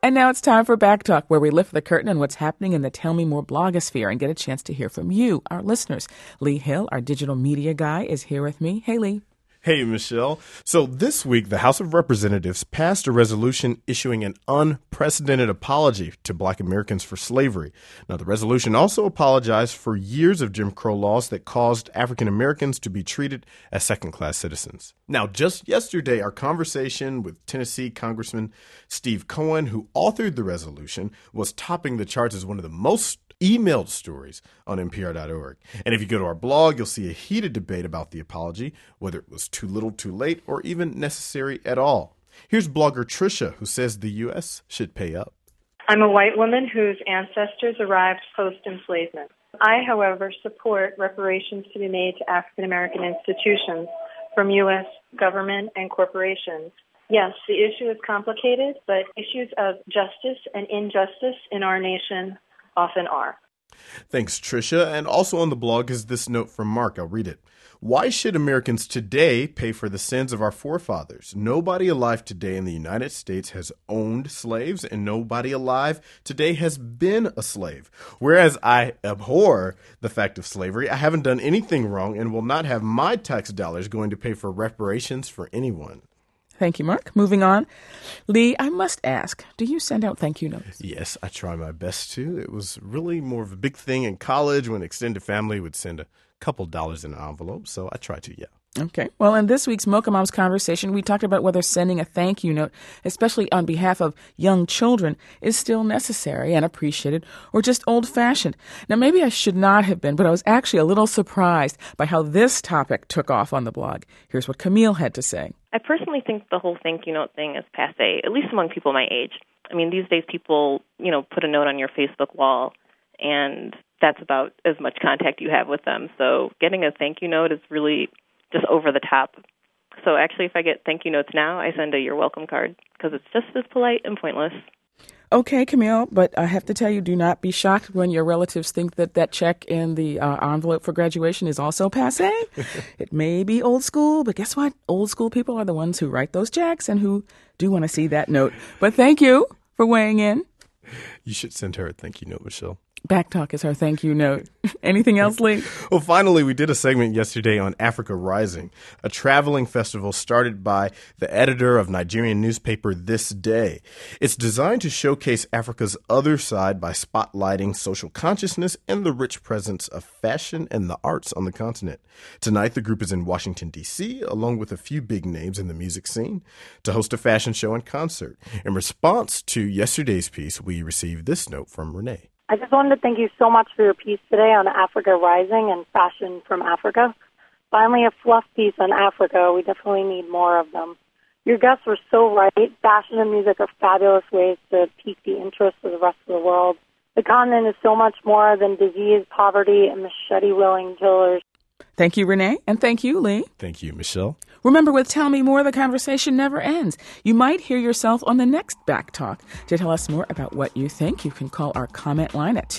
And now it's time for Back Talk, where we lift the curtain on what's happening in the Tell Me More blogosphere and get a chance to hear from you, our listeners. Lee Hill, our digital media guy, is here with me. Hey, Lee. Hey, Michelle. So this week, the House of Representatives passed a resolution issuing an unprecedented apology to Black Americans for slavery. Now, the resolution also apologized for years of Jim Crow laws that caused African Americans to be treated as second-class citizens. Now, just yesterday, our conversation with Tennessee Congressman Steve Cohen, who authored the resolution, was topping the charts as one of the most emailed stories on NPR.org. And if you go to our blog, you'll see a heated debate about the apology, whether it was too little, too late, or even necessary at all. Here's blogger Trisha, who says the U.S. should pay up. I'm a white woman whose ancestors arrived post-enslavement. I, however, support reparations to be made to African American institutions from U.S. government and corporations. Yes, the issue is complicated, but issues of justice and injustice in our nation often are. Thanks, Trisha. And also on the blog is this note from Mark. I'll read it. Why should Americans today pay for the sins of our forefathers? Nobody alive today in the United States has owned slaves, and nobody alive today has been a slave. Whereas I abhor the fact of slavery, I haven't done anything wrong and will not have my tax dollars going to pay for reparations for anyone. Thank you, Mark. Moving on. Lee, I must ask, do you send out thank you notes? Yes, I try my best to. It was really more of a big thing in college when extended family would send a couple dollars in an envelope, so I try to, yeah. Okay. Well, in this week's Mocha Moms conversation, we talked about whether sending a thank you note, especially on behalf of young children, is still necessary and appreciated or just old-fashioned. Now, maybe I should not have been, but I was actually a little surprised by how this topic took off on the blog. Here's what Camille had to say. I personally think the whole thank you note thing is passé, at least among people my age. I mean, these days people, put a note on your Facebook wall, and that's about as much contact you have with them. So getting a thank you note is really just over the top. So actually, if I get thank you notes now, I send a you're welcome card because it's just as polite and pointless. Okay, Camille, but I have to tell you, do not be shocked when your relatives think that check in the envelope for graduation is also passé. It may be old school, but guess what? Old school people are the ones who write those checks and who do want to see that note. But thank you for weighing in. You should send her a thank you note, Michelle. Back Talk is our thank you note. Anything else, Lee? Well, finally, we did a segment yesterday on Africa Rising, a traveling festival started by the editor of Nigerian newspaper This Day. It's designed to showcase Africa's other side by spotlighting social consciousness and the rich presence of fashion and the arts on the continent. Tonight, the group is in Washington, D.C., along with a few big names in the music scene, to host a fashion show and concert. In response to yesterday's piece, we received this note from Renee. I just wanted to thank you so much for your piece today on Africa Rising and fashion from Africa. Finally, a fluff piece on Africa. We definitely need more of them. Your guests were so right. Fashion and music are fabulous ways to pique the interest of the rest of the world. The continent is so much more than disease, poverty, and machete-wielding killers. Thank you, Renee, and thank you, Lee. Thank you, Michelle. Remember, with Tell Me More, the conversation never ends. You might hear yourself on the next Back Talk. To tell us more about what you think, you can call our comment line at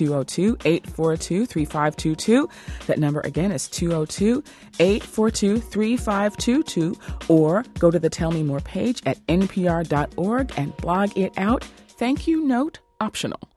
202-842-3522. That number again is 202-842-3522. Or go to the Tell Me More page at npr.org and blog it out. Thank you note optional.